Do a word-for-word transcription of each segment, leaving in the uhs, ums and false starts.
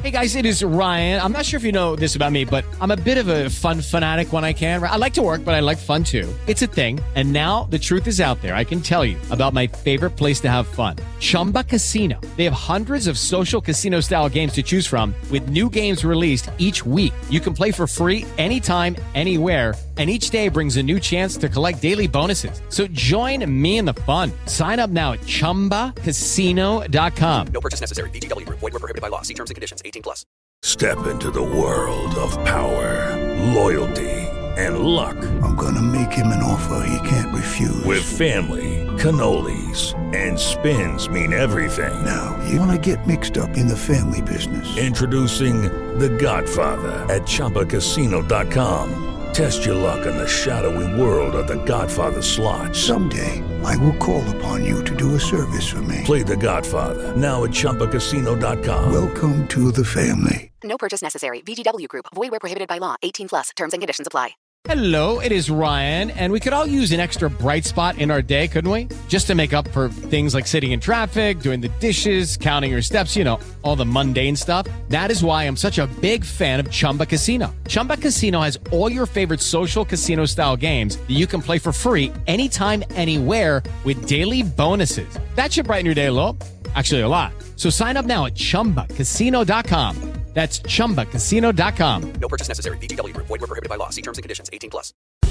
Hey guys, it is Ryan. I'm not sure if you know this about me, but I'm a bit of a fun fanatic when I can. I like to work, but I like fun too. It's a thing. And now the truth is out there. I can tell you about my favorite place to have fun. Chumba Casino. They have hundreds of social casino style games to choose from with new games released each week. You can play for free anytime, anywhere. And each day brings a new chance to collect daily bonuses. So join me in the fun. Sign up now at chumba casino dot com. No purchase necessary. V G W Group. Void where prohibited by law. See terms and conditions. eighteen plus. Step into the world of power, loyalty, and luck. I'm gonna make him an offer he can't refuse. With family, cannolis, and spins mean everything. Now, you wanna get mixed up in the family business. Introducing The Godfather at chumba casino dot com. Test your luck in the shadowy world of The Godfather slot. Someday, I will call upon you to do a service for me. Play The Godfather, now at chumba casino dot com. Welcome to the family. No purchase necessary. V G W Group. Void where prohibited by law. eighteen plus. Terms and conditions apply. Hello, it is Ryan, and we could all use an extra bright spot in our day, couldn't we? Just to make up for things like sitting in traffic, doing the dishes, counting your steps, you know, all the mundane stuff. That is why I'm such a big fan of Chumba Casino. Chumba Casino has all your favorite social casino-style games that you can play for free anytime, anywhere with daily bonuses. That should brighten your day a little. Actually, a lot. So sign up now at chumba casino dot com. That's chumba casino dot com. No purchase necessary. V G W Group. Void where prohibited by law. See terms and conditions. eighteen plus.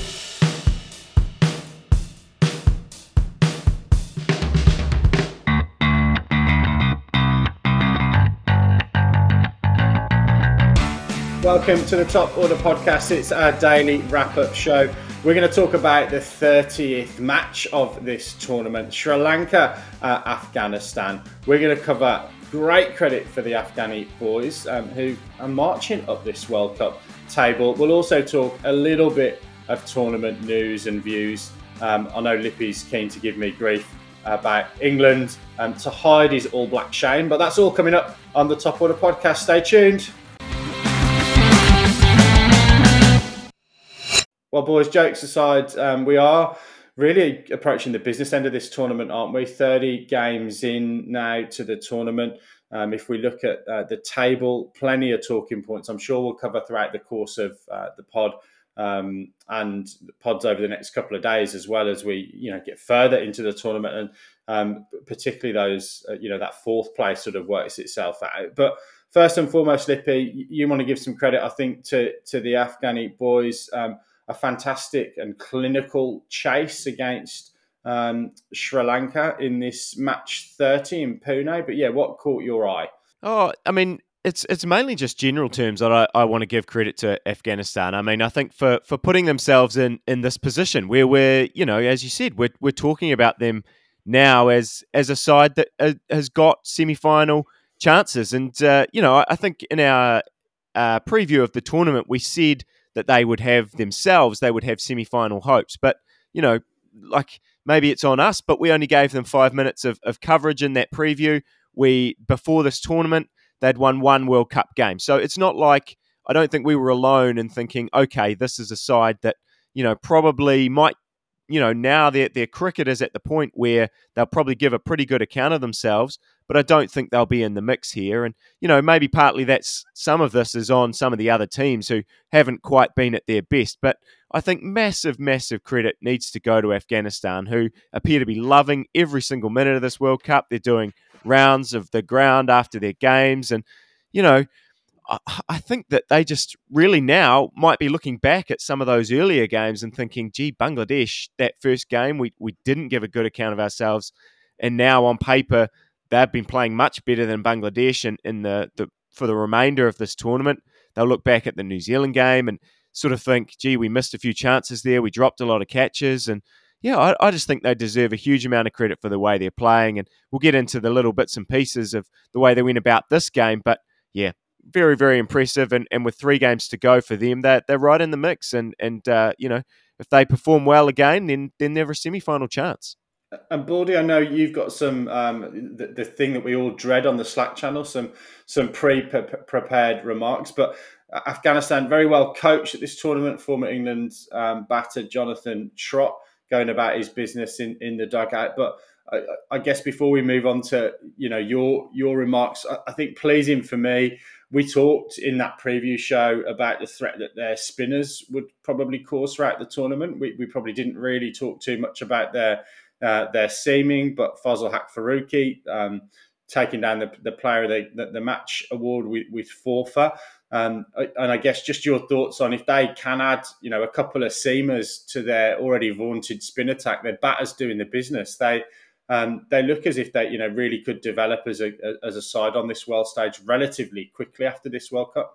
Welcome to the Top Order Podcast. It's our daily wrap-up show. We're going to talk about the thirtieth match of this tournament, Sri Lanka, uh, Afghanistan. We're going to cover great credit for the Afghani boys um, who are marching up this World Cup table. We'll also talk a little bit of tournament news and views. Um, I know Lippy's keen to give me grief about England um, to hide his All Black shame, but that's all coming up on the Top Order Podcast. Stay tuned. Well, boys, jokes aside, um, we are really approaching the business end of this tournament, aren't we? thirty games in now to the tournament. Um, if we look at uh, the table, plenty of talking points I'm sure we'll cover throughout the course of uh, the pod um, and the pods over the next couple of days, as well as we, you know, get further into the tournament, and um, particularly those, uh, you know, that fourth place sort of works itself out. But first and foremost, Lippy, you want to give some credit, I think, to to the Afghani boys. Um, a fantastic and clinical chase against um, Sri Lanka in this match thirty in Pune. But yeah, what caught your eye? Oh, I mean, it's it's mainly just general terms that I, I want to give credit to Afghanistan. I mean, I think for, for putting themselves in, in this position where we're, you know, as you said, we're we're talking about them now as as a side that uh, has got semi-final chances. And, uh, you know, I think in our uh, preview of the tournament, we said that they would have themselves, they would have semi-final hopes. But, you know, like maybe it's on us, but we only gave them five minutes of, of coverage in that preview. We, before this tournament, they'd won one World Cup game. So it's not like, I don't think we were alone in thinking, okay, this is a side that, you know, probably might, you know, now their, their cricket is at the point where they'll probably give a pretty good account of themselves, but I don't think they'll be in the mix here. And, you know, maybe partly that's some of this is on some of the other teams who haven't quite been at their best. But I think massive, massive credit needs to go to Afghanistan, who appear to be loving every single minute of this World Cup. They're doing rounds of the ground after their games. And, you know, I, I think that they just really now might be looking back at some of those earlier games and thinking, gee, Bangladesh, that first game, we, we didn't give a good account of ourselves. And now on paper, they've been playing much better than Bangladesh in, in the, the for the remainder of this tournament. They'll look back at the New Zealand game and sort of think, gee, we missed a few chances there. We dropped a lot of catches. And yeah, I, I just think they deserve a huge amount of credit for the way they're playing. And we'll get into the little bits and pieces of the way they went about this game. But yeah, very, very impressive. And, and with three games to go for them, they're, they're right in the mix. And, and uh, you know, if they perform well again, then, then they're a semi-final chance. And Baldy, I know you've got some um, the, the thing that we all dread on the Slack channel, some some pre-prepared remarks. But Afghanistan very well coached at this tournament. Former England um, batter Jonathan Trott going about his business in, in the dugout. But I, I guess before we move on to you know your your remarks, I, I think pleasing for me we talked in that preview show about the threat that their spinners would probably cause throughout the tournament. We, we probably didn't really talk too much about their uh, their seaming, but Fazal Haq Faruqi um, taking down the, the player of the, the, the match award with, with Forfa. Um, and I guess just your thoughts on if they can add, you know, a couple of seamers to their already vaunted spin attack, their batters doing the business. They um, they look as if they, you know, really could develop as a as a side on this world stage relatively quickly after this World Cup.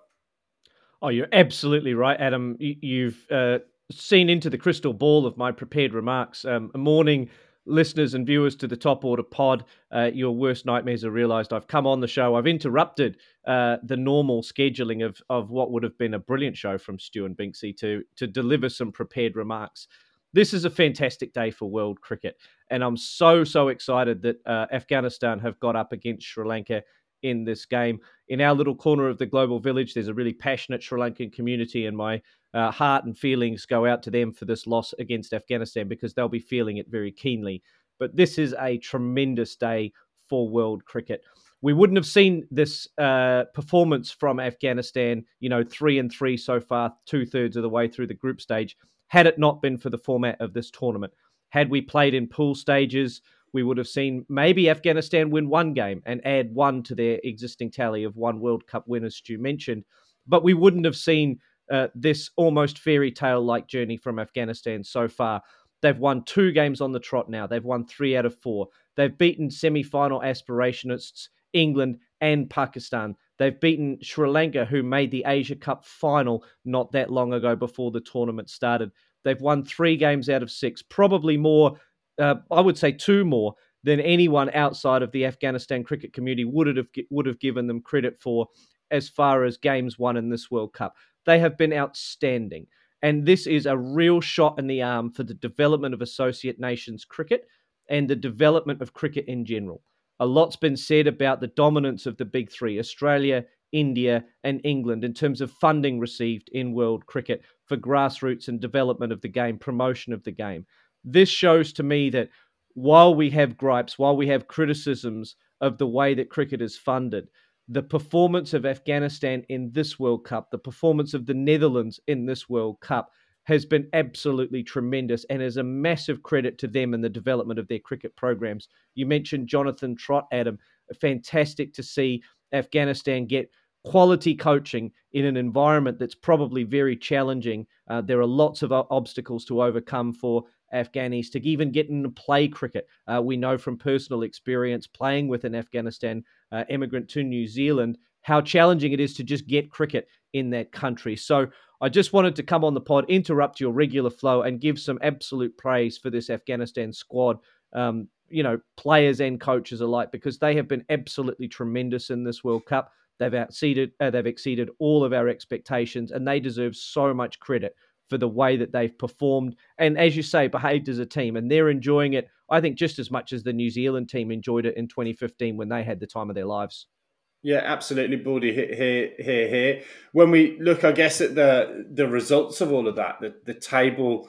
Oh, you're absolutely right, Adam. You've uh, seen into the crystal ball of my prepared remarks. Um, a morning. Listeners and viewers to the Top Order pod, uh, your worst nightmares are realised. I've come on the show. I've interrupted uh, the normal scheduling of of what would have been a brilliant show from Stu and Binksy to to deliver some prepared remarks. This is a fantastic day for world cricket, and I'm so, so excited that uh, Afghanistan have got up against Sri Lanka in this game. In our little corner of the global village, there's a really passionate Sri Lankan community, and my uh, heart and feelings go out to them for this loss against Afghanistan because they'll be feeling it very keenly. But this is a tremendous day for world cricket. We wouldn't have seen this uh, performance from Afghanistan, you know, three and three so far, two thirds of the way through the group stage, had it not been for the format of this tournament. Had we played in pool stages, we would have seen maybe Afghanistan win one game and add one to their existing tally of one World Cup win, as Stu mentioned. But we wouldn't have seen uh, this almost fairy tale-like journey from Afghanistan so far. They've won two games on the trot now. They've won three out of four. They've beaten semi-final aspirationists England and Pakistan. They've beaten Sri Lanka, who made the Asia Cup final not that long ago before the tournament started. They've won three games out of six, probably more, uh, I would say two more than anyone outside of the Afghanistan cricket community would have, would have given them credit for as far as games won in this World Cup. They have been outstanding. And this is a real shot in the arm for the development of associate nations cricket and the development of cricket in general. A lot's been said about the dominance of the big three, Australia, India, and England, in terms of funding received in world cricket for grassroots and development of the game, promotion of the game. This shows to me that while we have gripes, while we have criticisms of the way that cricket is funded, the performance of Afghanistan in this World Cup, the performance of the Netherlands in this World Cup has been absolutely tremendous and is a massive credit to them in the development of their cricket programs. You mentioned Jonathan Trott, Adam. Fantastic to see Afghanistan get quality coaching in an environment that's probably very challenging. Uh, there are lots of obstacles to overcome for Afghanis to even get into play cricket. Uh, we know from personal experience playing with an Afghanistan uh, immigrant to New Zealand how challenging it is to just get cricket in that country. So I just wanted to come on the pod, interrupt your regular flow, and give some absolute praise for this Afghanistan squad, um, you know, players and coaches alike, because they have been absolutely tremendous in this World Cup. They've exceeded, uh, they've exceeded all of our expectations, and they deserve so much credit for the way that they've performed and, as you say, behaved as a team. And they're enjoying it, I think, just as much as the New Zealand team enjoyed it in twenty fifteen when they had the time of their lives. Yeah, absolutely, Baldy. Here, here, here, here. When we look, I guess, at the the results of all of that, the, the table,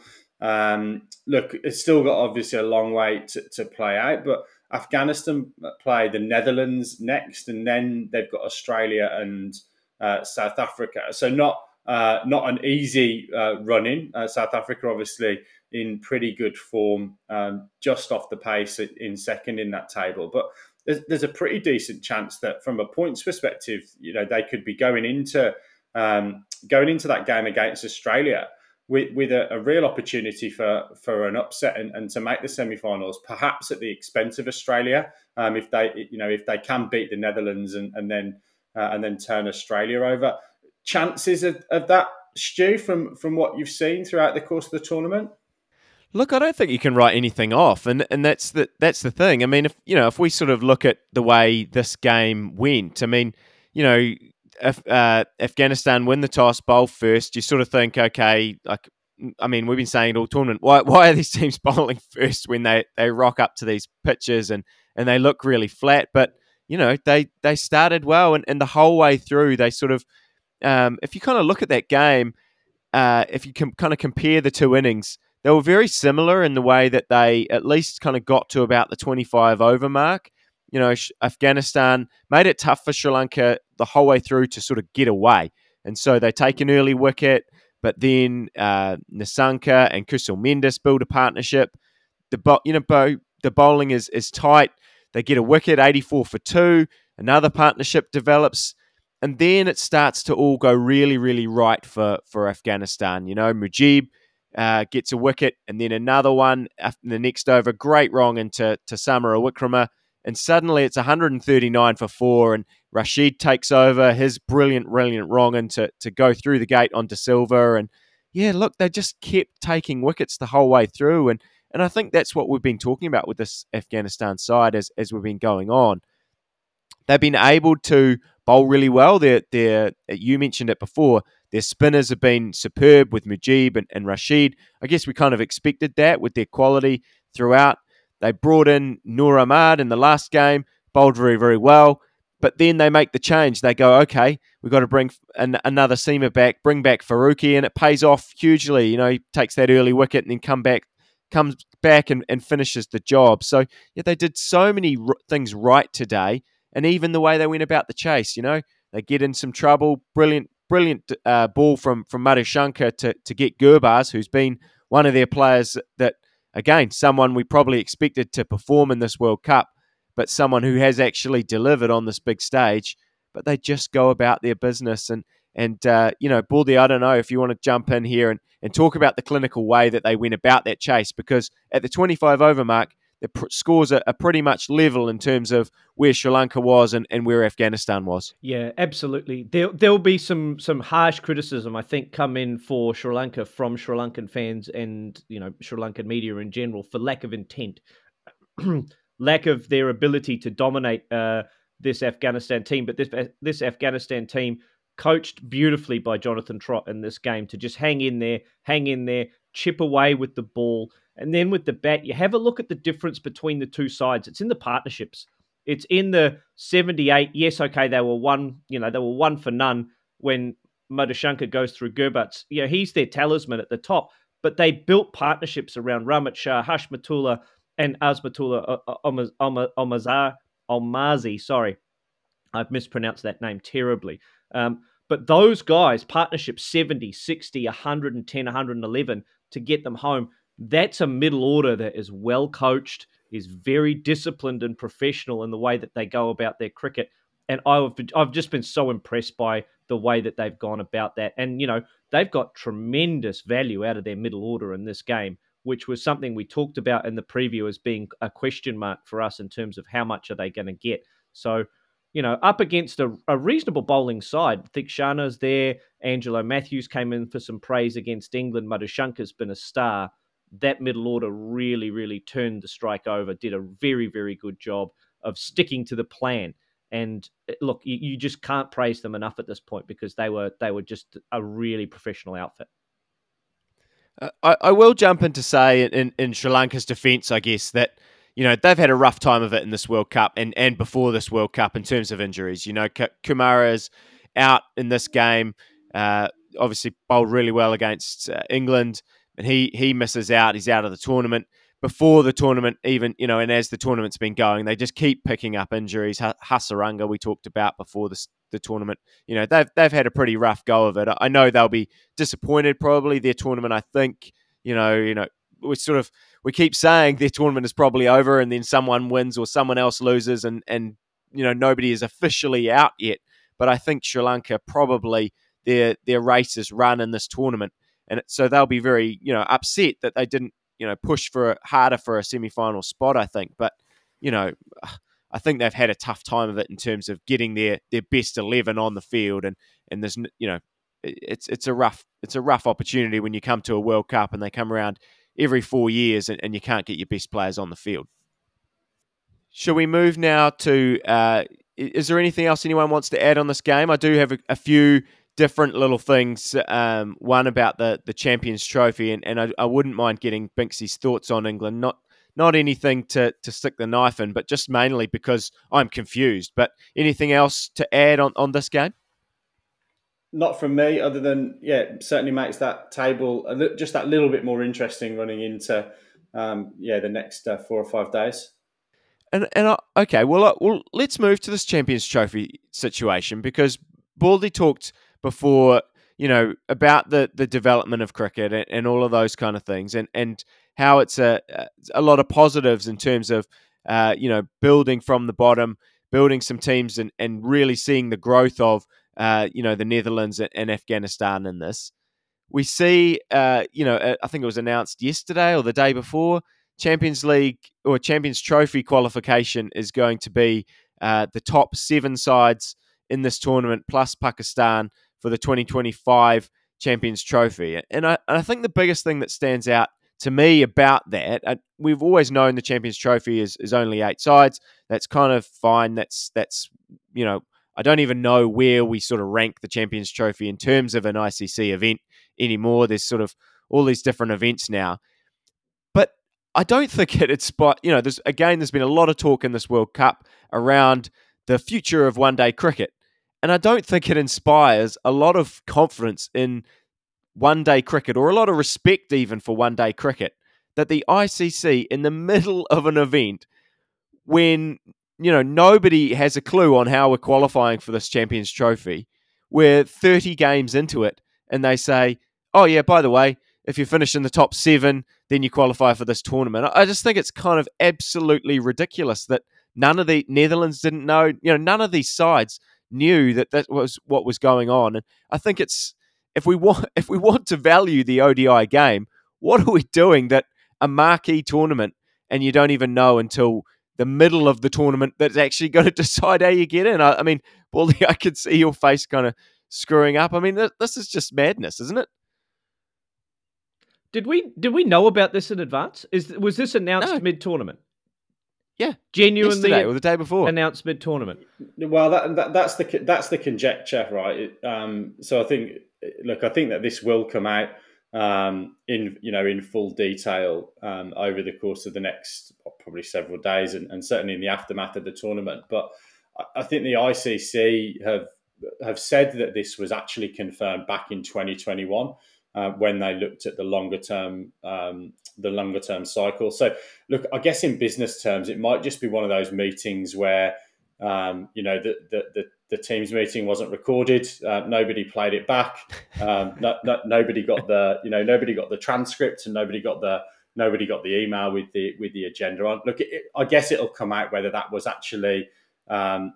um, look, it's still got obviously a long way to, to play out, but Afghanistan play the Netherlands next, and then they've got Australia and uh, South Africa. So not uh, not an easy uh, run-in. Uh, South Africa, obviously, in pretty good form, um, just off the pace in second in that table. But there's, there's a pretty decent chance that, from a points perspective, you know, they could be going into um, going into that game against Australia with, with a, a real opportunity for, for an upset and, and to make the semi-finals, perhaps at the expense of Australia, um, if they, you know, if they can beat the Netherlands and, and then uh, and then turn Australia over. Chances of, of that, Stu, from from what you've seen throughout the course of the tournament? Look, I don't think you can write anything off, and and that's the that's the thing. I mean, if you know, if we sort of look at the way this game went, I mean, you know, if uh, Afghanistan win the toss, bowl first, you sort of think, okay, like, I mean, we've been saying it all tournament. Why why are these teams bowling first when they, they rock up to these pitches and, and they look really flat? But you know, they they started well, and, and the whole way through, they sort of, um, if you kind of look at that game, uh, if you can kind of compare the two innings, they were very similar in the way that they at least kind of got to about the twenty-five over mark. You know, Afghanistan made it tough for Sri Lanka the whole way through to sort of get away. And so they take an early wicket, but then uh, Nissanka and Kusal Mendes build a partnership. The bo- you know bo- the bowling is is tight. They get a wicket, eighty-four for two. Another partnership develops, and then it starts to all go really, really right for for Afghanistan. You know, Mujib uh, gets a wicket, and then another one after the next over. Great wrong into to Samara Wickrama, and suddenly it's one hundred thirty-nine for four, and Rashid takes over his brilliant, brilliant wrong in to, to go through the gate onto Silva. And yeah, look, they just kept taking wickets the whole way through. And and I think that's what we've been talking about with this Afghanistan side as, as we've been going on. They've been able to bowl really well. They're, they're, you mentioned it before, their spinners have been superb with Mujib and, and Rashid. I guess we kind of expected that with their quality throughout. They brought in Noor Ahmad in the last game, bowled very, very well. But then they make the change. They go, okay, we've got to bring an, another seamer back, bring back Faruqi, and it pays off hugely. You know, he takes that early wicket and then come back, comes back and, and finishes the job. So yeah, they did so many r- things right today, and even the way they went about the chase. You know, they get in some trouble. Brilliant, brilliant uh, ball from from Madhushankar to to get Gurbaz, who's been one of their players that, again, someone we probably expected to perform in this World Cup, but someone who has actually delivered on this big stage. But they just go about their business. And, and uh, you know, Baldy, I don't know if you want to jump in here and, and talk about the clinical way that they went about that chase, because at the twenty-five over mark, the pr- scores are, are pretty much level in terms of where Sri Lanka was and, and where Afghanistan was. Yeah, absolutely. There, there'll be some some harsh criticism, I think, come in for Sri Lanka from Sri Lankan fans and, you know, Sri Lankan media in general for lack of intent. Lack of their ability to dominate uh, this Afghanistan team. But this this Afghanistan team, coached beautifully by Jonathan Trott in this game, to just hang in there, hang in there, chip away with the ball. And then with the bat, you have a look at the difference between the two sides. It's in the partnerships. It's in the seventy-eight. Yes, okay, they were one, you know, they were one for none when Madhushankar goes through Gurbaz. You know, he's their talisman at the top. But they built partnerships around Ramat Shah, Hashmatullah, and Azmatullah Almazar, Almazi, sorry, I've mispronounced that name terribly. Um, but those guys, partnership seventy, sixty, one hundred ten, one hundred eleven to get them home, that's a middle order that is well coached, is very disciplined and professional in the way that they go about their cricket. And I've, I've just been so impressed by the way that they've gone about that. And, you know, they've got tremendous value out of their middle order in this game, which was something we talked about in the preview as being a question mark for us in terms of how much are they going to get. So, you know, up against a, a reasonable bowling side, Thikshana's there, Angelo Matthews came in for some praise against England, Madhushankar's been a star. That middle order really, really turned the strike over, did a very, very good job of sticking to the plan. And look, you, you just can't praise them enough at this point, because they were they were just a really professional outfit. Uh, I, I will jump in to say in, in Sri Lanka's defence, I guess, that, you know, they've had a rough time of it in this World Cup and, and before this World Cup in terms of injuries. You know, K- Kumara's out in this game, uh, obviously bowled really well against uh, England, and he he misses out. He's out of the tournament. Before the tournament even, you know, and as the tournament's been going, they just keep picking up injuries. Hasaranga, we talked about before this, the tournament, you know, they've they've had a pretty rough go of it. I know they'll be disappointed probably. Their tournament, I think, you know, you know, we sort of we keep saying their tournament is probably over, and then someone wins or someone else loses, and and you know nobody is officially out yet. But I think Sri Lanka probably their their race is run in this tournament, and it, so they'll be very you know upset that they didn't you know push for a, harder for a semi-final spot. I think, but you know. I think they've had a tough time of it in terms of getting their, their best eleven on the field, and and there's you know it's it's a rough it's a rough opportunity when you come to a World Cup and they come around every four years and, and you can't get your best players on the field. Shall we move now to? Uh, is there anything else anyone wants to add on this game? I do have a, a few different little things. Um, one about the the Champions Trophy, and, and I, I wouldn't mind getting Binksy's thoughts on England. Not. Not anything to, to stick the knife in, but just mainly because I'm confused. But anything else to add on, on this game? Not from me, other than, yeah, it certainly makes that table a li- just that little bit more interesting running into, um, yeah, the next uh, four or five days. And and I, okay, well, uh, well, let's move to this Champions Trophy situation, because Baldy talked before, you know, about the, the development of cricket and, and all of those kind of things, and, and how it's a a lot of positives in terms of, uh, you know, building from the bottom, building some teams, and, and really seeing the growth of, uh, you know, the Netherlands and, and Afghanistan in this. We see, uh, you know, I think it was announced yesterday or the day before, Champions League or Champions Trophy qualification is going to be uh, the top seven sides in this tournament plus Pakistan for the twenty twenty-five Champions Trophy. And I, and I think the biggest thing that stands out to me about that, uh, we've always known the Champions Trophy is, is only eight sides. That's kind of fine. That's, that's you know, I don't even know where we sort of rank the Champions Trophy in terms of an I C C event anymore. There's sort of all these different events now. But I don't think it inspires, you know, there's, again, there's been a lot of talk in this World Cup around the future of one-day cricket. And I don't think it inspires a lot of confidence in one-day cricket, or a lot of respect even for one-day cricket, that the I C C, in the middle of an event when, you know, nobody has a clue on how we're qualifying for this Champions Trophy, we're thirty games into it, and they say, oh yeah, by the way, if you finish in the top seven, then you qualify for this tournament. I just think it's kind of absolutely ridiculous that none of the Netherlands didn't know, you know, none of these sides knew that that was what was going on. And I think it's, if we want, if we want to value the O D I game, what are we doing that a marquee tournament and you don't even know until the middle of the tournament that's actually going to decide how you get in? I, I mean, Baldy, I could see your face kind of screwing up. I mean, th- this is just madness, isn't it? Did we did we know about this in advance? Is was this announced No. mid tournament? Yeah, Genuinely yesterday or the day before. announced mid tournament. Well, that, that that's the that's the conjecture, right? Um, so I think, look, I think that this will come out um, in you know in full detail um, over the course of the next probably several days, and, and certainly in the aftermath of the tournament. But I, I think the I C C have have said that this was actually confirmed back in twenty twenty-one. Uh, when they looked at the longer term, um, the longer term cycle. So, look, I guess in business terms, it might just be one of those meetings where, um, you know, the, the the the team's meeting wasn't recorded, uh, nobody played it back, um, no, no, nobody got the, you know, nobody got the transcript, and nobody got the nobody got the email with the with the agenda on. Look, it, I guess it'll come out whether that was actually um,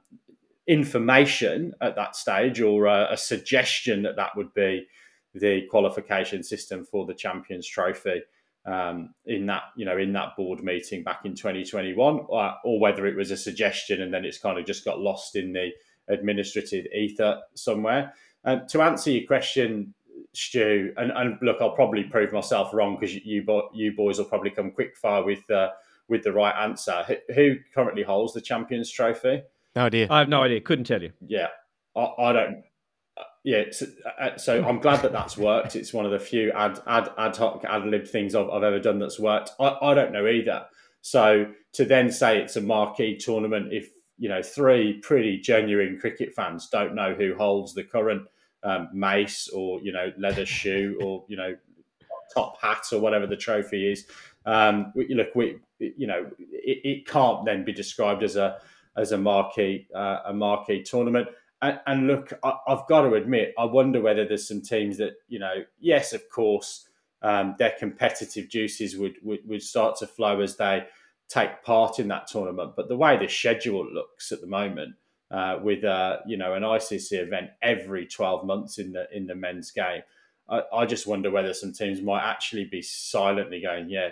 information at that stage, or a, a suggestion that that would be the qualification system for the Champions Trophy um, in that, you know, in that board meeting back in twenty twenty-one, or, or whether it was a suggestion and then it's kind of just got lost in the administrative ether somewhere. Um, to answer your question, Stu, and, and look, I'll probably prove myself wrong because you you boys will probably come quick fire with uh, with the right answer. Who, who currently holds the Champions Trophy? No idea. I have no idea. Couldn't tell you. Yeah, I, I don't. Yeah, so, so I'm glad that that's worked. It's one of the few ad ad ad hoc ad lib things I've, I've ever done that's worked. I, I don't know either. So to then say it's a marquee tournament, if you know three pretty genuine cricket fans don't know who holds the current um, mace or you know leather shoe or you know top hat or whatever the trophy is, um, we, look, we you know it, it can't then be described as a as a marquee uh, a marquee tournament. And, and look, I, I've got to admit, I wonder whether there's some teams that, you know, yes, of course, um, their competitive juices would, would, would start to flow as they take part in that tournament. But the way the schedule looks at the moment, uh, with uh, you know an I C C event every twelve months in the in the men's game, I, I just wonder whether some teams might actually be silently going, yeah,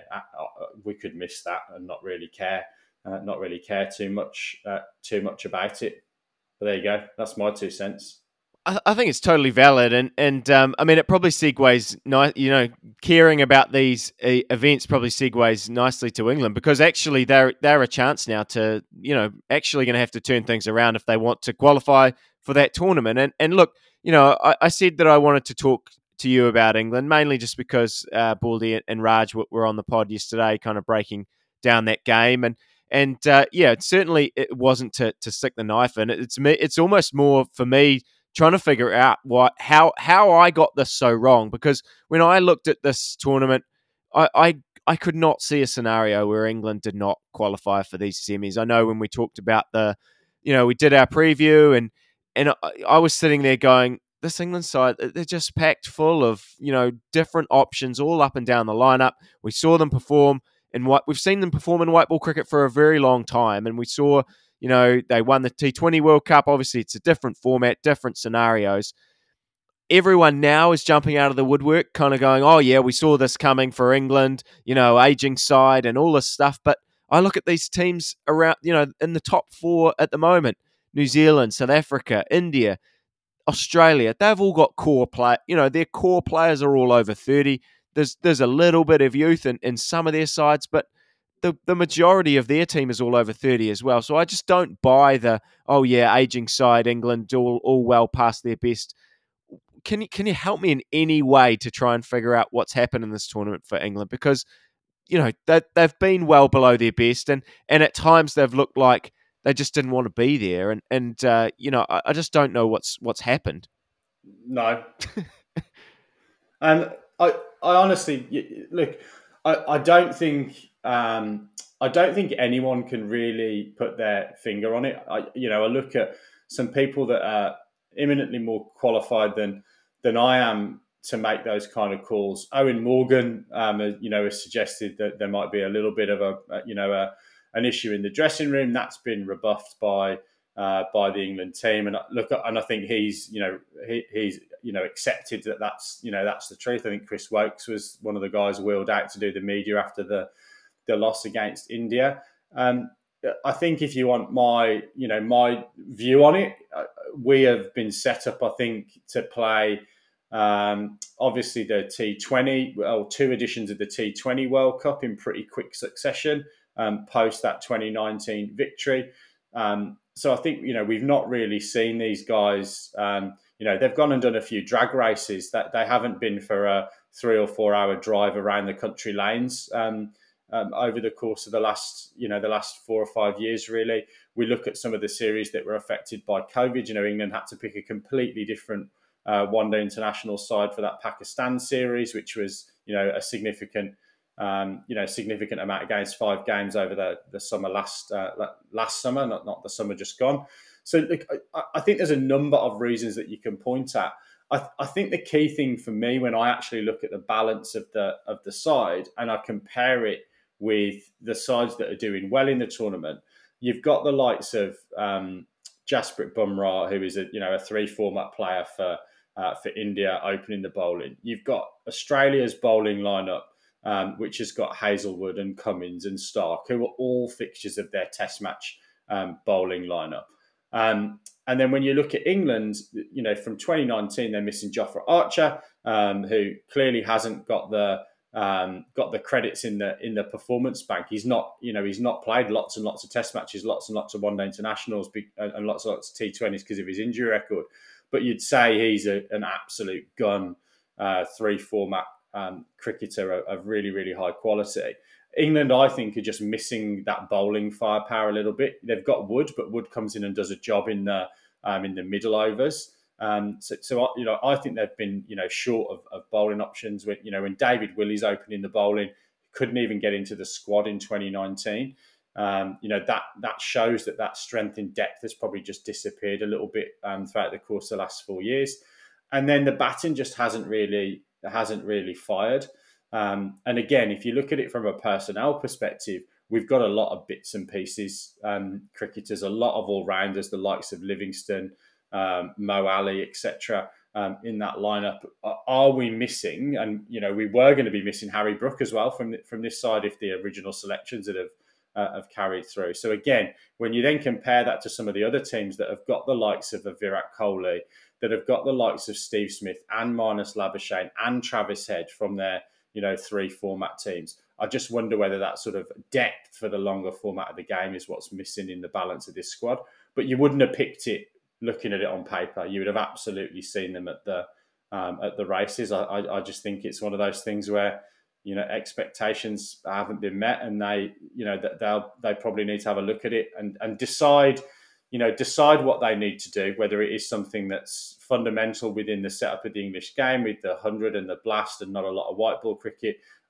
we could miss that and not really care, uh, not really care too much, uh, too much about it. But there you go. That's my two cents. I, I think it's totally valid, and and um, I mean, it probably segues. Ni- you know, caring about these uh, events probably segues nicely to England, because actually they're they're a chance now to you know actually going to have to turn things around if they want to qualify for that tournament. And and look, you know, I, I said that I wanted to talk to you about England mainly just because uh, Baldy and Raj were on the pod yesterday, kind of breaking down that game. And. And uh, yeah, it certainly it wasn't to, to stick the knife in. It's me. It's almost more for me trying to figure out what how how I got this so wrong. Because when I looked at this tournament, I I, I could not see a scenario where England did not qualify for these semis. I know when we talked about the, you know, we did our preview and and I, I was sitting there going, this England side, they're just packed full of, you know, different options all up and down the lineup. We saw them perform in what we've seen them perform in white ball cricket for a very long time. And we saw, you know, they won the T twenty World Cup. Obviously, it's a different format, different scenarios. Everyone now is jumping out of the woodwork, kind of going, oh, yeah, we saw this coming for England, you know, aging side and all this stuff. But I look at these teams around, you know, in the top four at the moment, New Zealand, South Africa, India, Australia, they've all got core play. You know, their core players are all over thirty. There's there's a little bit of youth in, in some of their sides, but the, the majority of their team is all over thirty as well. So I just don't buy the, oh, yeah, aging side, England, all, all well past their best. Can you can you help me in any way to try and figure out what's happened in this tournament for England? Because, you know, they, they've been well below their best, and, and at times they've looked like they just didn't want to be there. And, and uh, you know, I, I just don't know what's what's happened. No. And I I honestly, look, I, I don't think... Um, I don't think anyone can really put their finger on it. I, you know, I look at some people that are imminently more qualified than than I am to make those kind of calls. Owen Morgan, um, you know, has suggested that there might be a little bit of a, you know, a, an issue in the dressing room. That's been rebuffed by uh, by the England team. And look, and I think he's, you know, he, he's, you know, accepted that that's, you know, that's the truth. I think Chris Wokes was one of the guys wheeled out to do the media after the the loss against India. Um, I think if you want my, you know, my view on it, we have been set up, I think, to play um, obviously the T twenty, well, two editions of the T twenty World Cup in pretty quick succession um, post that twenty nineteen victory. Um, so I think, you know, we've not really seen these guys, um, you know, they've gone and done a few drag races that they haven't been for a three or four hour drive around the country lanes. Um, Um, over the course of the last, you know, the last four or five years, really. We look at some of the series that were affected by COVID. You know, England had to pick a completely different uh, one-day international side for that Pakistan series, which was, you know, a significant, um, you know, significant amount against five games over the, the summer last uh, last summer, not not the summer just gone. So look, I, I think there's a number of reasons that you can point at. I, I think the key thing for me when I actually look at the balance of the of the side and I compare it with the sides that are doing well in the tournament, you've got the likes of um, Jasprit Bumrah, who is a you know a three format player for uh, for India, opening the bowling. You've got Australia's bowling lineup, um, which has got Hazelwood and Cummins and Stark, who are all fixtures of their Test match um, bowling lineup. Um, and then when you look at England, you know from twenty nineteen, they're missing Jofra Archer, um, who clearly hasn't got the Um, got the credits in the in the performance bank. He's not, you know, he's not played lots and lots of Test matches, lots and lots of one-day internationals, and lots and lots of T twenties because of his injury record. But you'd say he's a, an absolute gun, uh, three format um, cricketer of, of really, really high quality. England, I think, are just missing that bowling firepower a little bit. They've got Wood, but Wood comes in and does a job in the um, in the middle overs. Um, so, so you know, I think they've been, you know, short of, of bowling options. When you know, when David Willey's opening the bowling, couldn't even get into the squad in twenty nineteen. Um, you know that that shows that that strength in depth has probably just disappeared a little bit um, throughout the course of the last four years. And then the batting just hasn't really hasn't really fired. Um, and again, if you look at it from a personnel perspective, we've got a lot of bits and pieces um, cricketers, a lot of all rounders, the likes of Livingston, Um, Mo Ali, et cetera, um, in that lineup. Are we missing? And you know, we were going to be missing Harry Brook as well from from this side if the original selections that have uh, have carried through. So again, when you then compare that to some of the other teams that have got the likes of a Virat Kohli, that have got the likes of Steve Smith and Marnus Labuschagne and Travis Head from their you know three format teams, I just wonder whether that sort of depth for the longer format of the game is what's missing in the balance of this squad. But you wouldn't have picked it looking at it on paper. You would have absolutely seen them at the um, at the races. I, I, I just think it's one of those things where you know expectations haven't been met, and they you know that they'll they probably need to have a look at it and and decide you know decide what they need to do. Whether it is something that's fundamental within the setup of the English game with the hundred and the blast and not a lot of white ball cricket,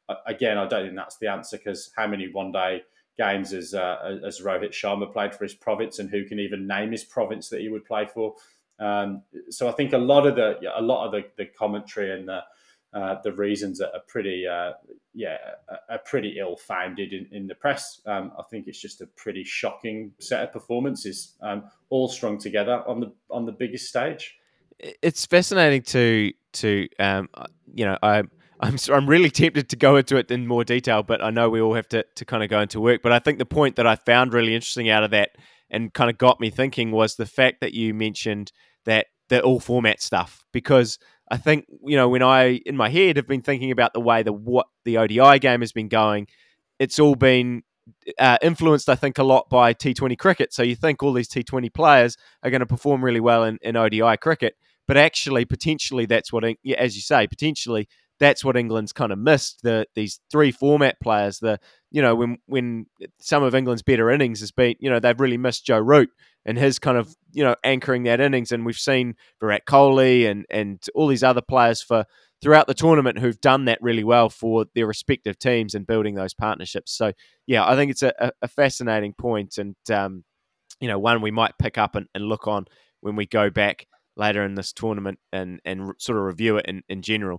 again, I don't think that's the answer, because how many one-day games has uh, as Rohit Sharma played for his province, and who can even name his province that he would play for? Um, so I think a lot of the a lot of the, the commentary and the uh, the reasons are pretty uh, yeah are pretty ill-founded in, in the press. Um, I think it's just a pretty shocking set of performances, um, all strung together on the on the biggest stage. It's fascinating to to um, you know I. I'm I'm really tempted to go into it in more detail, but I know we all have to, to kind of go into work. But I think the point that I found really interesting out of that and kind of got me thinking was the fact that you mentioned that the all format stuff, because I think, you know, when I in my head have been thinking about the way the what the O D I game has been going, it's all been uh, influenced, I think, a lot by T twenty cricket. So you think all these T twenty players are going to perform really well in, in O D I cricket, but actually potentially that's what, as you say, potentially that's what England's kind of missed, the these three format players. The you know when when some of England's better innings has been, you know, they've really missed Joe Root and his kind of, you know, anchoring that innings. And we've seen Virat Kohli and and all these other players for throughout the tournament who've done that really well for their respective teams and building those partnerships. So yeah, I think it's a, a fascinating point, and um, you know, one we might pick up and, and look on when we go back later in this tournament and and sort of review it in, in general.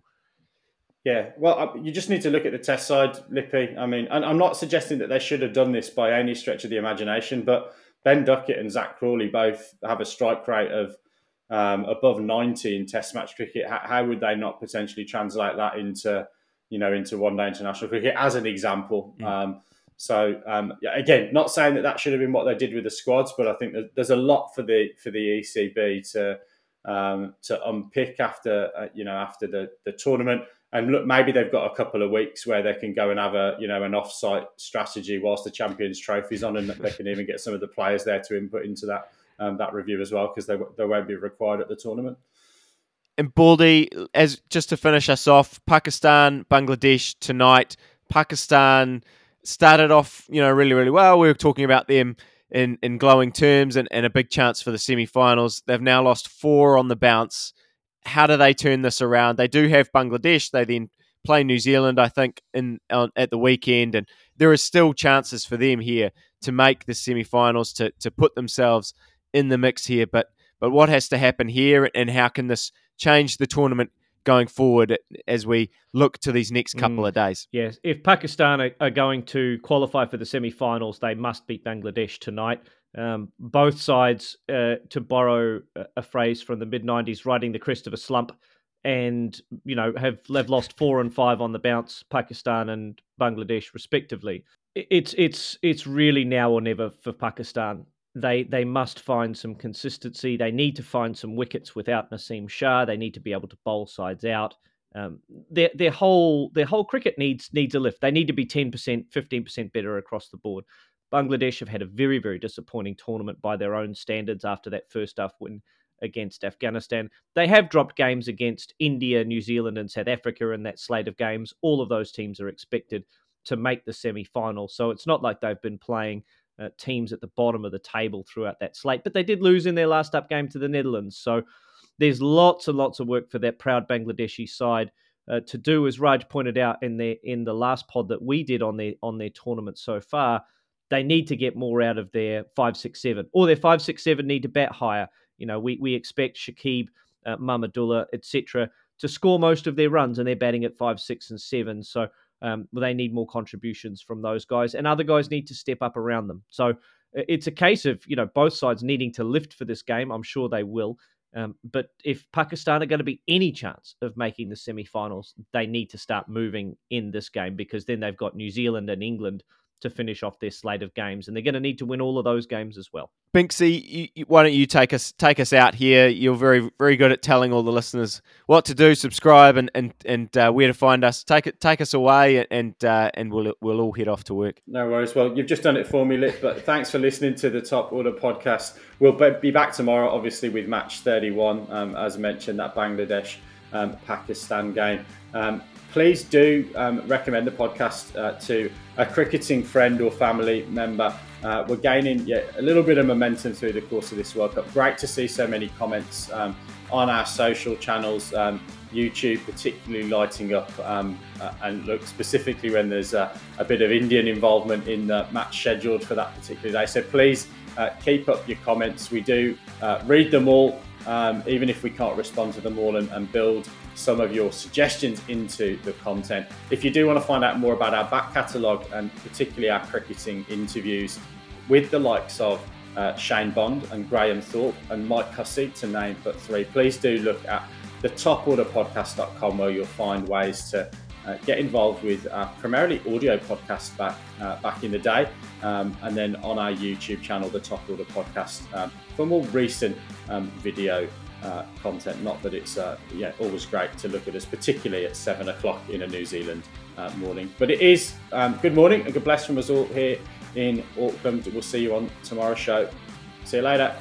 Yeah, well, you just need to look at the test side, Lippy. I mean, and I'm not suggesting that they should have done this by any stretch of the imagination, but Ben Duckett and Zach Crawley both have a strike rate of um, above ninety in Test match cricket. How, how would they not potentially translate that into, you know, into one-day international cricket as an example? Mm. Um, so um, yeah, again, not saying that that should have been what they did with the squads, but I think that there's a lot for the for the E C B to um, to unpick after uh, you know after the the tournament. And look, maybe they've got a couple of weeks where they can go and have a, you know, an off-site strategy whilst the Champions Trophy's on, and they can even get some of the players there to input into that um, that review as well, because they they won't be required at the tournament. And Baldy, as just to finish us off, Pakistan, Bangladesh tonight. Pakistan started off, you know, really, really well. We were talking about them in, in glowing terms and, and a big chance for the semi-finals. They've now lost four on the bounce. How do they turn this around? They do have Bangladesh. They then play New Zealand, I think, in on, at the weekend, and there are still chances for them here to make the semi-finals, to to put themselves in the mix here. But but what has to happen here, and how can this change the tournament going forward as we look to these next couple mm, of days? Yes, if Pakistan are, are going to qualify for the semi-finals, they must beat Bangladesh tonight. Um, both sides, uh, to borrow a phrase from the mid nineties, riding the crest of a slump, and you know have, have lost four and five on the bounce, Pakistan and Bangladesh respectively. It's it's it's really now or never for Pakistan. They they must find some consistency. They need to find some wickets without Naseem Shah. They need to be able to bowl sides out. Um, their their whole their whole cricket needs needs a lift. They need to be ten percent, fifteen percent better across the board. Bangladesh have had a very, very disappointing tournament by their own standards after that first half win against Afghanistan. They have dropped games against India, New Zealand and South Africa in that slate of games. All of those teams are expected to make the semi-final. So it's not like they've been playing uh, teams at the bottom of the table throughout that slate, but they did lose in their last up game to the Netherlands. So there's lots and lots of work for that proud Bangladeshi side uh, to do, as Raj pointed out in their in the last pod that we did on their on their tournament so far. They need to get more out of their five, six, seven, or their five, six, seven need to bat higher. You know, we we expect Shakib, uh, Mahmudullah, et cetera, to score most of their runs, and they're batting at five, six, and seven. So um, they need more contributions from those guys, and other guys need to step up around them. So it's a case of, you know, both sides needing to lift for this game. I'm sure they will. Um, but if Pakistan are going to be any chance of making the semi-finals, they need to start moving in this game, because then they've got New Zealand and England to finish off their slate of games, and they're going to need to win all of those games as well. Binksy, you, you, why don't you take us take us out here? You're very very good at telling all the listeners what to do, subscribe, and and and uh, where to find us. Take it, take us away, and uh, and we'll we'll all head off to work. No worries. Well, you've just done it for me, Lip. But thanks for listening to the Top Order podcast. We'll be back tomorrow, obviously, with match thirty-one, um, as mentioned, that Bangladesh um, Pakistan game. Um, Please do um, recommend the podcast uh, to a cricketing friend or family member. Uh, we're gaining yeah, a little bit of momentum through the course of this World Cup. Great to see so many comments um, on our social channels. Um, YouTube particularly lighting up, um, uh, and look specifically when there's a, a bit of Indian involvement in the match scheduled for that particular day. So please uh, keep up your comments. We do uh, read them all, um, even if we can't respond to them all, and, and build some of your suggestions into the content. If you do want to find out more about our back catalogue, and particularly our cricketing interviews with the likes of uh, Shane Bond and Graham Thorpe and Mike Hussey, to name but three, please do look at the top order podcast dot com, where you'll find ways to uh, get involved with our primarily audio podcast back uh, back in the day, um, and then on our YouTube channel, the Top Order Podcast, um, for more recent um, video uh, content. Not that it's uh, yeah always great to look at us, particularly at seven o'clock in a New Zealand uh, morning, but it is um, good morning and good bless from us all here in Auckland. We'll see you on tomorrow's show. See you later.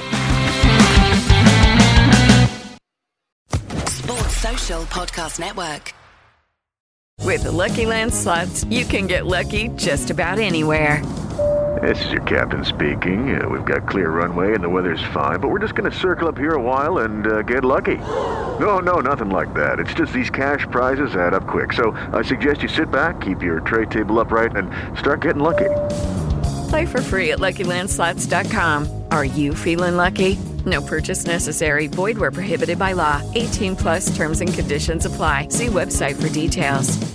Social Podcast Network. With the Lucky Land Slots, you can get lucky just about anywhere. This is your captain speaking. Uh, we've got clear runway and the weather's fine, but we're just going to circle up here a while and uh, get lucky. No, no, nothing like that. It's just these cash prizes add up quick. So I suggest you sit back, keep your tray table upright, and start getting lucky. Play for free at Lucky Land Slots dot com. Are you feeling lucky? No purchase necessary. Void where prohibited by law. eighteen plus terms and conditions apply. See website for details.